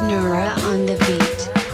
Nura on the beat.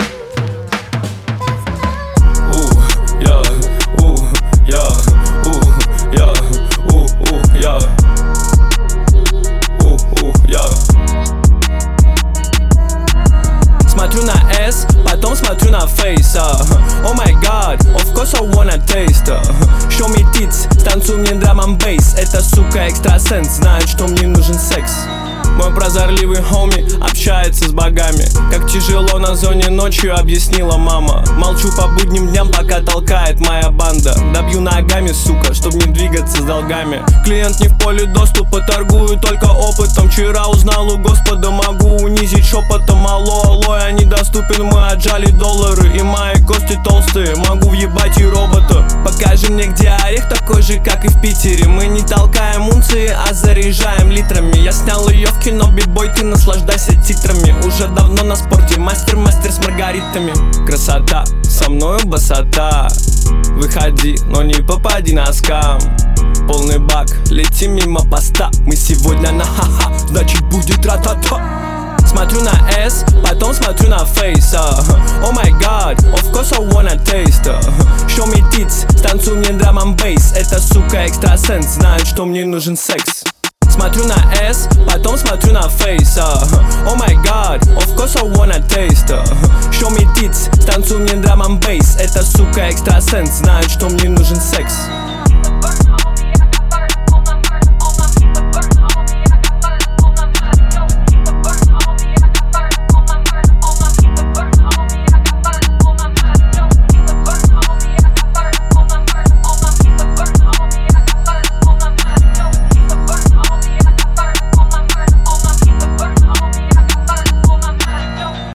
Смотрю на S, потом смотрю на Face. Oh my god, of course I wanna taste. Show me tits, станцуй мне драм н бейс. Эта сука экстрасенс, знает, что мне нужен секс. Мой прозорливый хоми общается с богами. Как тяжело на зоне ночью, объяснила мама. Молчу по будним дням, пока толкает моя банда. Добью ногами, сука, чтоб не двигаться с долгами. Клиент не в поле доступа, торгую только опытом. Вчера узнал у Господа, могу унизить шепотом. Алло, алло, я недоступен, мы отжали доллары. И мои кости толстые, могу въебать и робота. Покажи мне, где орех такой же, как и в Питере. Мы не толкаем унции, а заряжаем литрами. Я снял ее в кино, бибой, ты наслаждайся титрами. Уже давно на спорте, мастер с маргаритами. Красота, со мною басота. Выходи, но не попади на скам. Полный бак, лети мимо поста. Мы сегодня на ха-ха, значит будет ра-та-та. Смотрю на S, потом смотрю на Face. Oh my god, of course I wanna taste. Show me tits, станцуй мне драм н бейс. Эта сука экстрасенс, знает, что мне нужен секс. Смотрю на S, потом смотрю на Face. Oh my god, of course I wanna taste. Show me tits, станцуй мне драм н бейс. Эта сука экстрасенс, знает, что мне нужен секс.